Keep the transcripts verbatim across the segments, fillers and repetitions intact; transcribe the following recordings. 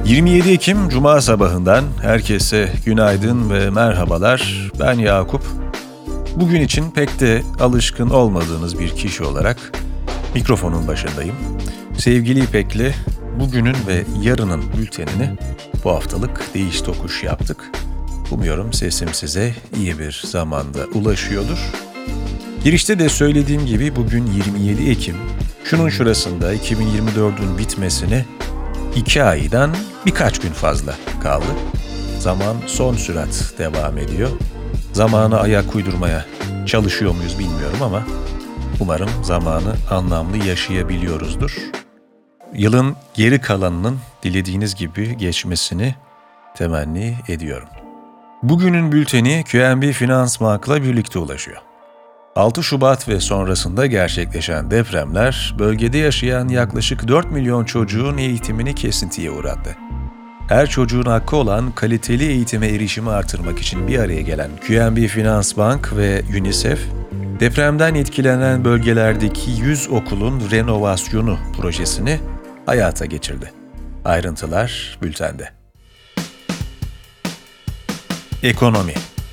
yirmi yedi Ekim Cuma sabahından herkese günaydın ve merhabalar. Ben Yakup. Bugün için pek de alışkın olmadığınız bir kişi olarak mikrofonun başındayım. Sevgili İpek'le bugünün ve yarının bültenini bu haftalık değiş tokuş yaptık. Umuyorum sesim size iyi bir zamanda ulaşıyordur. Girişte de söylediğim gibi bugün yirmi yedi Ekim. Şunun şurasında iki bin yirmi dördün bitmesine iki aydan birkaç gün fazla kaldı. Zaman son sürat devam ediyor. Zamana ayak uydurmaya çalışıyor muyuz bilmiyorum ama umarım zamanı anlamlı yaşayabiliyoruzdur. Yılın geri kalanının dilediğiniz gibi geçmesini temenni ediyorum. Bugünün bülteni Q N B Finans Bank'la birlikte ulaşıyor. altı Şubat ve sonrasında gerçekleşen depremler bölgede yaşayan yaklaşık dört milyon çocuğun eğitimini kesintiye uğrattı. Her çocuğun hakkı olan kaliteli eğitime erişimi artırmak için bir araya gelen Q N B Finans Bank ve UNICEF, depremden etkilenen bölgelerdeki yüz okulun renovasyonu projesini hayata geçirdi. Ayrıntılar bültende. Ekonomi.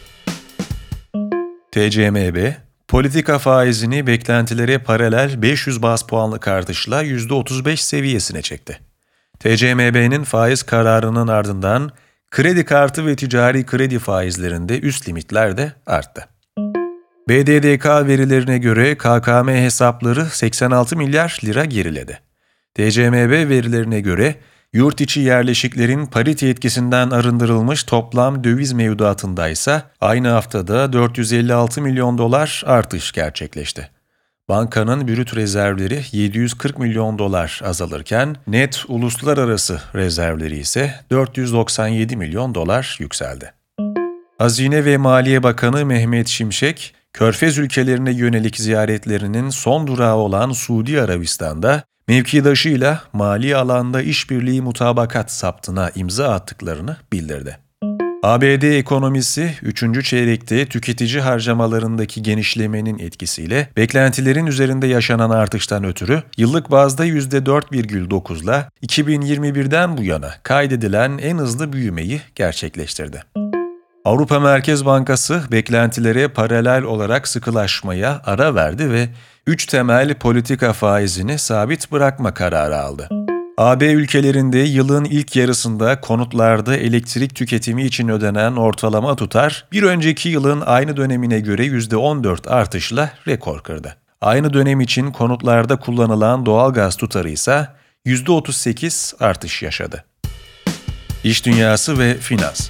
T C M B, politika faizini beklentilere paralel beş yüz baz puanlık artışla yüzde otuz beş seviyesine çekti. T C M B'nin faiz kararının ardından kredi kartı ve ticari kredi faizlerinde üst limitler de arttı. B D D K verilerine göre K K M hesapları seksen altı milyar lira geriledi. T C M B verilerine göre yurt içi yerleşiklerin parite etkisinden arındırılmış toplam döviz mevduatında ise aynı haftada dört yüz elli altı milyon dolar artış gerçekleşti. Bankanın brüt rezervleri yedi yüz kırk milyon dolar azalırken net uluslararası rezervleri ise dört yüz doksan yedi milyon dolar yükseldi. Hazine ve Maliye Bakanı Mehmet Şimşek, Körfez ülkelerine yönelik ziyaretlerinin son durağı olan Suudi Arabistan'da mevkidaşıyla mali alanda işbirliği mutabakat saptına imza attıklarını bildirdi. A B D ekonomisi üçüncü çeyrekte tüketici harcamalarındaki genişlemenin etkisiyle beklentilerin üzerinde yaşanan artıştan ötürü yıllık bazda yüzde dört virgül dokuzla iki bin yirmi birden bu yana kaydedilen en hızlı büyümeyi gerçekleştirdi. Avrupa Merkez Bankası beklentilere paralel olarak sıkılaşmaya ara verdi ve üç temel politika faizini sabit bırakma kararı aldı. A B ülkelerinde yılın ilk yarısında konutlarda elektrik tüketimi için ödenen ortalama tutar, bir önceki yılın aynı dönemine göre yüzde on dört artışla rekor kırdı. Aynı dönem için konutlarda kullanılan doğalgaz tutarı ise yüzde otuz sekiz artış yaşadı. İş dünyası ve finans.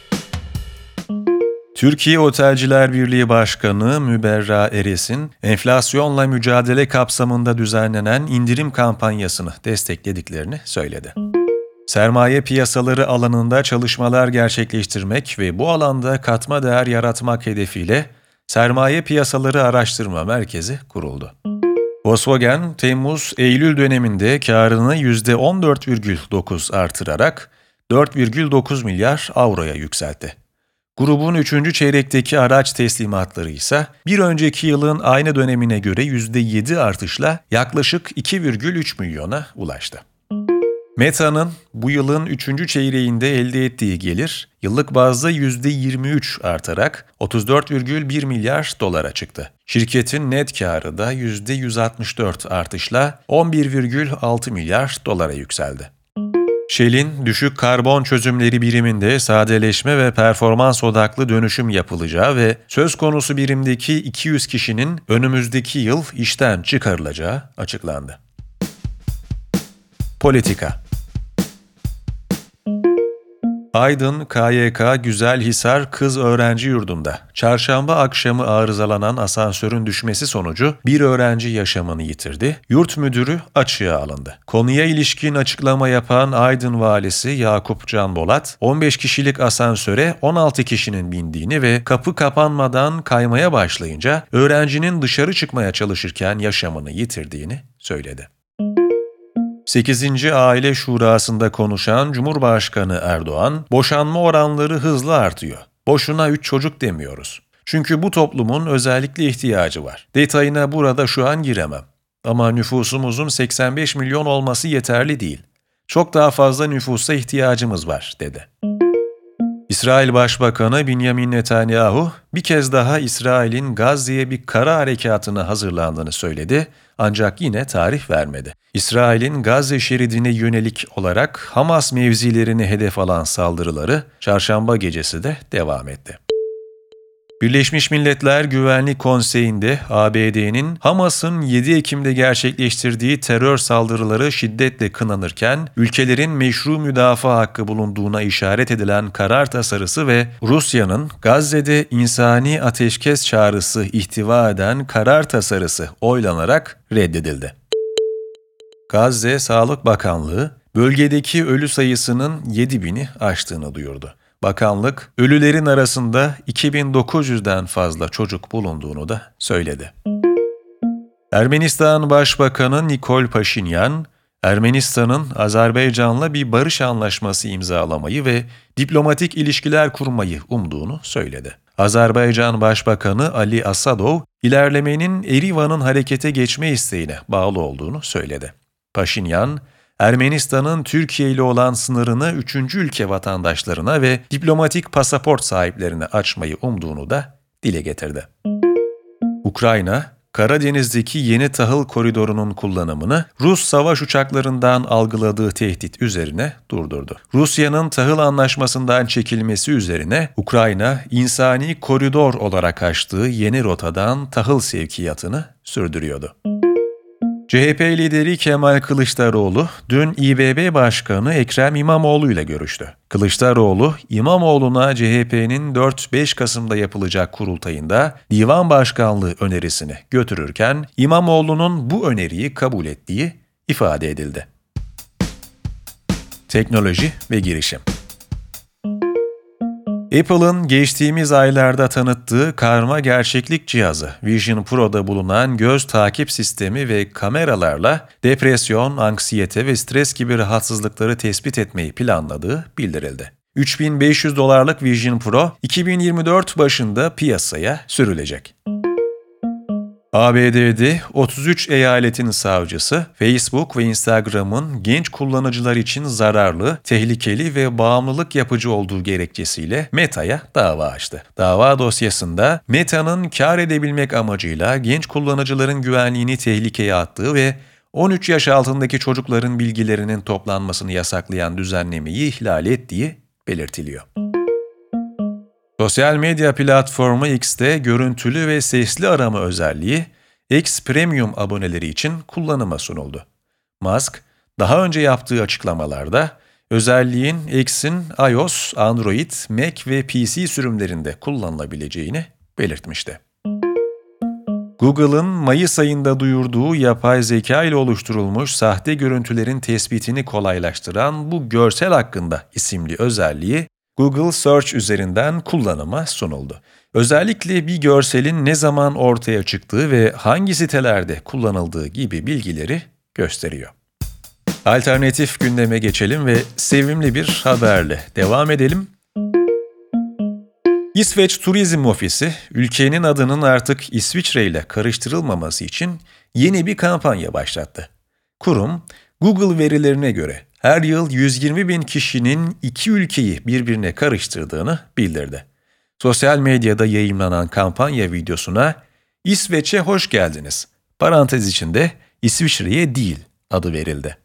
Türkiye Otelciler Birliği Başkanı Müberra Eres'in enflasyonla mücadele kapsamında düzenlenen indirim kampanyasını desteklediklerini söyledi. Sermaye piyasaları alanında çalışmalar gerçekleştirmek ve bu alanda katma değer yaratmak hedefiyle Sermaye Piyasaları Araştırma Merkezi kuruldu. Volkswagen, Temmuz-Eylül döneminde karını yüzde on dört virgül dokuz artırarak dört virgül dokuz milyar avroya yükseltti. Grubun üçüncü çeyrekteki araç teslimatları ise bir önceki yılın aynı dönemine göre yüzde yedi artışla yaklaşık iki virgül üç milyona ulaştı. Meta'nın bu yılın üçüncü çeyreğinde elde ettiği gelir yıllık bazda yüzde yirmi üç artarak otuz dört virgül bir milyar dolara çıktı. Şirketin net karı da yüzde yüz altmış dört artışla on bir virgül altı milyar dolara yükseldi. Shell'in düşük karbon çözümleri biriminde sadeleşme ve performans odaklı dönüşüm yapılacağı ve söz konusu birimdeki iki yüz kişinin önümüzdeki yıl işten çıkarılacağı açıklandı. Politika. Aydın K Y K Güzelhisar Kız Öğrenci Yurdu'nda çarşamba akşamı arızalanan asansörün düşmesi sonucu bir öğrenci yaşamını yitirdi. Yurt müdürü açığa alındı. Konuya ilişkin açıklama yapan Aydın Valisi Yakup Can Bolat, on beş kişilik asansöre on altı kişinin bindiğini ve kapı kapanmadan kaymaya başlayınca öğrencinin dışarı çıkmaya çalışırken yaşamını yitirdiğini söyledi. sekizinci Aile Şurası'nda konuşan Cumhurbaşkanı Erdoğan, boşanma oranları hızla artıyor. Boşuna üç çocuk demiyoruz. Çünkü bu toplumun özellikle ihtiyacı var. Detayına burada şu an giremem. Ama nüfusumuzun seksen beş milyon olması yeterli değil. Çok daha fazla nüfusa ihtiyacımız var, dedi. İsrail Başbakanı Benjamin Netanyahu bir kez daha İsrail'in Gazze'ye bir kara harekatına hazırlandığını söyledi ancak yine tarih vermedi. İsrail'in Gazze şeridine yönelik olarak Hamas mevzilerini hedef alan saldırıları çarşamba gecesi de devam etti. Birleşmiş Milletler Güvenlik Konseyi'nde A B D'nin Hamas'ın yedi Ekim'de gerçekleştirdiği terör saldırıları şiddetle kınanırken, ülkelerin meşru müdafaa hakkı bulunduğuna işaret edilen karar tasarısı ve Rusya'nın Gazze'de insani ateşkes çağrısı ihtiva eden karar tasarısı oylanarak reddedildi. Gazze Sağlık Bakanlığı, bölgedeki ölü sayısının yedi bini aştığını duyurdu. Bakanlık, ölülerin arasında iki bin dokuz yüzden fazla çocuk bulunduğunu da söyledi. Ermenistan Başbakanı Nikol Paşinyan, Ermenistan'ın Azerbaycan'la bir barış anlaşması imzalamayı ve diplomatik ilişkiler kurmayı umduğunu söyledi. Azerbaycan Başbakanı Ali Asadov, ilerlemenin Erivan'ın harekete geçme isteğine bağlı olduğunu söyledi. Paşinyan, Ermenistan'ın Türkiye ile olan sınırını üçüncü ülke vatandaşlarına ve diplomatik pasaport sahiplerine açmayı umduğunu da dile getirdi. Ukrayna, Karadeniz'deki yeni tahıl koridorunun kullanımını Rus savaş uçaklarından algıladığı tehdit üzerine durdurdu. Rusya'nın tahıl anlaşmasından çekilmesi üzerine Ukrayna, insani koridor olarak açtığı yeni rotadan tahıl sevkiyatını sürdürüyordu. C H P lideri Kemal Kılıçdaroğlu, dün İ B B Başkanı Ekrem İmamoğlu ile görüştü. Kılıçdaroğlu, İmamoğlu'na C H P'nin dört beş Kasım'da yapılacak kurultayında divan başkanlığı önerisini götürürken, İmamoğlu'nun bu öneriyi kabul ettiği ifade edildi. Teknoloji ve girişim. Apple'ın geçtiğimiz aylarda tanıttığı karma gerçeklik cihazı Vision Pro'da bulunan göz takip sistemi ve kameralarla depresyon, anksiyete ve stres gibi rahatsızlıkları tespit etmeyi planladığı bildirildi. üç bin beş yüz dolarlık Vision Pro iki bin yirmi dört başında piyasaya sürülecek. A B D'de otuz üç eyaletin savcısı, Facebook ve Instagram'ın genç kullanıcılar için zararlı, tehlikeli ve bağımlılık yapıcı olduğu gerekçesiyle Meta'ya dava açtı. Dava dosyasında Meta'nın kar edebilmek amacıyla genç kullanıcıların güvenliğini tehlikeye attığı ve on üç yaş altındaki çocukların bilgilerinin toplanmasını yasaklayan düzenlemeyi ihlal ettiği belirtiliyor. Sosyal medya platformu X'te görüntülü ve sesli arama özelliği X Premium aboneleri için kullanıma sunuldu. Musk, daha önce yaptığı açıklamalarda özelliğin X'in iOS, Android, Mac ve P C sürümlerinde kullanılabileceğini belirtmişti. Google'ın Mayıs ayında duyurduğu yapay zeka ile oluşturulmuş sahte görüntülerin tespitini kolaylaştıran bu görsel hakkında isimli özelliği Google Search üzerinden kullanıma sunuldu. Özellikle bir görselin ne zaman ortaya çıktığı ve hangi sitelerde kullanıldığı gibi bilgileri gösteriyor. Alternatif gündeme geçelim ve sevimli bir haberle devam edelim. İsveç Turizm Ofisi, ülkenin adının artık İsviçre ile karıştırılmaması için yeni bir kampanya başlattı. Kurum, Google verilerine göre her yıl yüz yirmi bin kişinin iki ülkeyi birbirine karıştırdığını bildirdi. Sosyal medyada yayımlanan kampanya videosuna "İsveç'e hoş geldiniz, parantez içinde İsviçre'ye değil" adı verildi.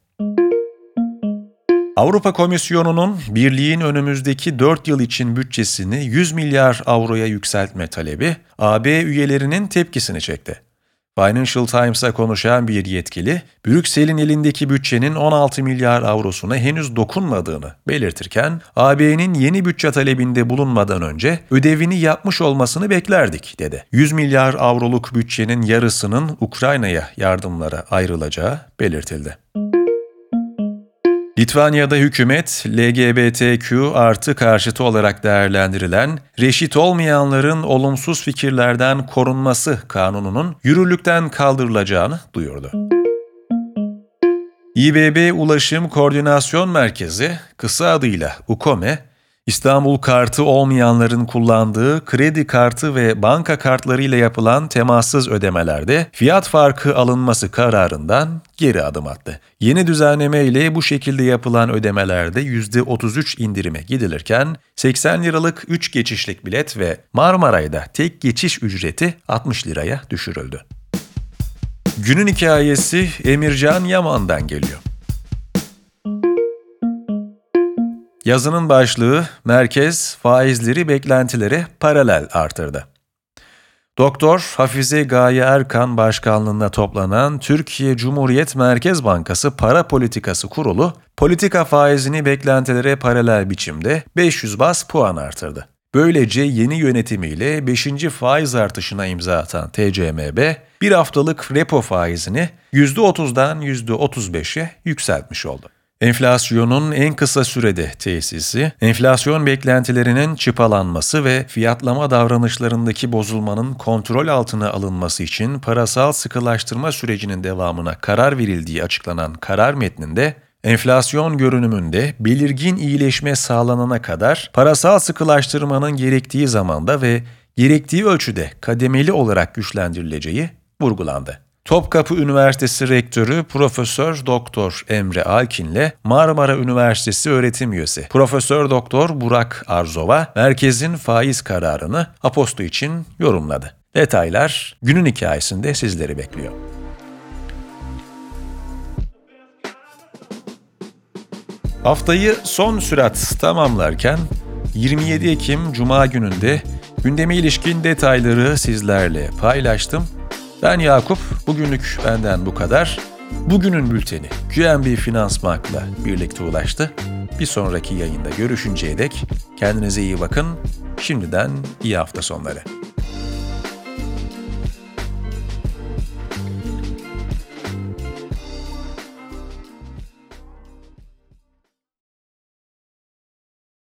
Avrupa Komisyonu'nun birliğin önümüzdeki dört yıl için bütçesini yüz milyar avroya yükseltme talebi A B üyelerinin tepkisini çekti. Financial Times'a konuşan bir yetkili, Brüksel'in elindeki bütçenin on altı milyar avrosuna henüz dokunmadığını belirtirken, A B'nin yeni bütçe talebinde bulunmadan önce ödevini yapmış olmasını beklerdik, dedi. yüz milyar avroluk bütçenin yarısının Ukrayna'ya yardımlara ayrılacağı belirtildi. Litvanya'da hükümet, L G B T Q artı karşıtı olarak değerlendirilen reşit olmayanların olumsuz fikirlerden korunması kanununun yürürlükten kaldırılacağını duyurdu. İ B B Ulaşım Koordinasyon Merkezi, kısa adıyla UKOME, İstanbul kartı olmayanların kullandığı kredi kartı ve banka kartlarıyla yapılan temassız ödemelerde fiyat farkı alınması kararından geri adım attı. Yeni düzenleme ile bu şekilde yapılan ödemelerde yüzde otuz üç indirime gidilirken seksen liralık üç geçişlik bilet ve Marmaray'da tek geçiş ücreti altmış liraya düşürüldü. Günün hikayesi Emircan Yaman'dan geliyor. Yazının başlığı merkez faizleri beklentilere paralel artırdı. Doktor Hafize Gaye Erkan başkanlığında toplanan Türkiye Cumhuriyet Merkez Bankası Para Politikası Kurulu, politika faizini beklentilere paralel biçimde beş yüz baz puan artırdı. Böylece yeni yönetimiyle beşinci faiz artışına imza atan T C M B, bir haftalık repo faizini yüzde otuzdan yüzde otuz beşe yükseltmiş oldu. Enflasyonun en kısa sürede tesisi, enflasyon beklentilerinin çıpalanması ve fiyatlama davranışlarındaki bozulmanın kontrol altına alınması için parasal sıkılaştırma sürecinin devamına karar verildiği açıklanan karar metninde, enflasyon görünümünde belirgin iyileşme sağlanana kadar parasal sıkılaştırmanın gerektiği zamanda ve gerektiği ölçüde kademeli olarak güçlendirileceği vurgulandı. Topkapı Üniversitesi Rektörü Profesör Doktor Emre Alkin'le Marmara Üniversitesi öğretim üyesi Profesör Doktor Burak Arzova, merkezin faiz kararını Aposto için yorumladı. Detaylar günün hikayesinde sizleri bekliyor. Haftayı son sürat tamamlarken yirmi yedi Ekim Cuma gününde gündeme ilişkin detayları sizlerle paylaştım. Ben Yakup, bugünlük benden bu kadar. Bugünün bülteni Q N B Finansbank'la birlikte ulaştı. Bir sonraki yayında görüşünceye dek kendinize iyi bakın. Şimdiden iyi hafta sonları.